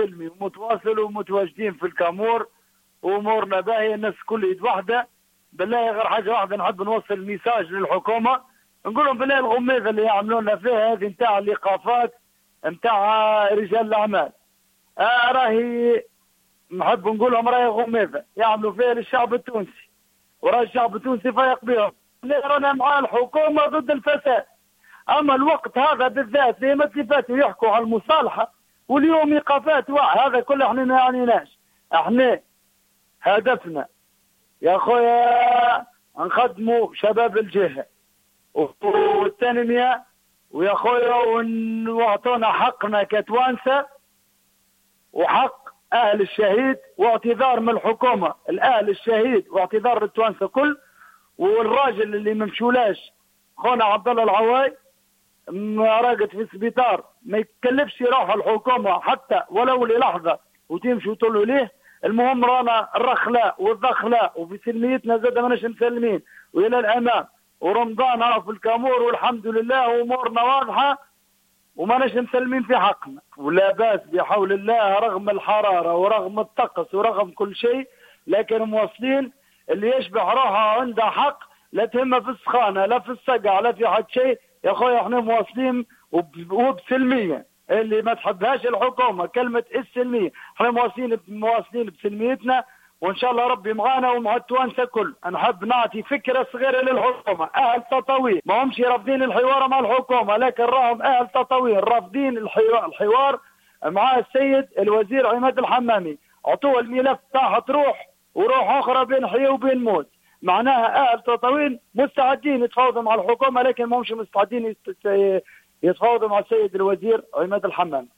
سلمي ومتواصل ومتواجدين في الكامور، وامورنا باهيه، الناس كل يد واحده. بالله غير حاجه واحده نحب نوصل ميساج للحكومه، نقول لهم بالله الغميضه اللي يعملونا فيها هذه نتاع الايقافات نتاع رجال الاعمال، راهي نحب نقول لهم راهي غميضه يعملوا فيها للشعب التونسي، وراه الشعب التونسي فايق بهم. رانا مع الحكومه ضد الفساد، اما الوقت هذا بالذات زي ما فاتوا يحكوا على المصالحه واليوم ايقافات هذا كله احنا ما يعنيناش. احنا هدفنا يا خويا نخدموا شباب الجهه والتنميه، ويا خويا واعطونا حقنا كتوانسه وحق اهل الشهيد، واعتذار من الحكومه الاهل الشهيد واعتذار للتوانسه كل. والراجل اللي ما مشولاش خونا عبد الله العواي راقد في السبيطار، ما يتكلفش يروح الحكومه حتى ولو للحظه وتمشي وتقولوا ليه. المهم رانا الرخلاء والضخلاء وفي سلميتنا زاد ماناش مسلمين والى الامام، ورمضان راه في الكامور والحمد لله وامورنا واضحه وماناش مسلمين في حقنا، ولا باس بحول الله رغم الحراره ورغم الطقس ورغم كل شيء، لكن مواصلين. اللي يشبع روحه عنده حق، لا تهمه في السخانه لا في الصقع لا في حد شيء. يا خويا احنا مواصلين وبسلميه، اللي ما تحبهاش الحكومه كلمه السلميه، احنا مواصلين بسلميتنا، وان شاء الله ربي معانا ومع التوانسه كل. نحب نعطي فكره صغيره للحكومه، اهل تطاوين ما همش رافضين الحوار مع الحكومه، لكن راهم اهل تطاوين رافضين الحوار مع السيد الوزير عماد الحمامي. اعطوه الملف تاعها تروح وروح اخرى بين حياه وبين موت. معناها اهل تطاوين مستعدين يتفاوضوا مع الحكومه، لكن ما همش مستعدين يتفاوضوا مع السيد الوزير عماد الحمامي.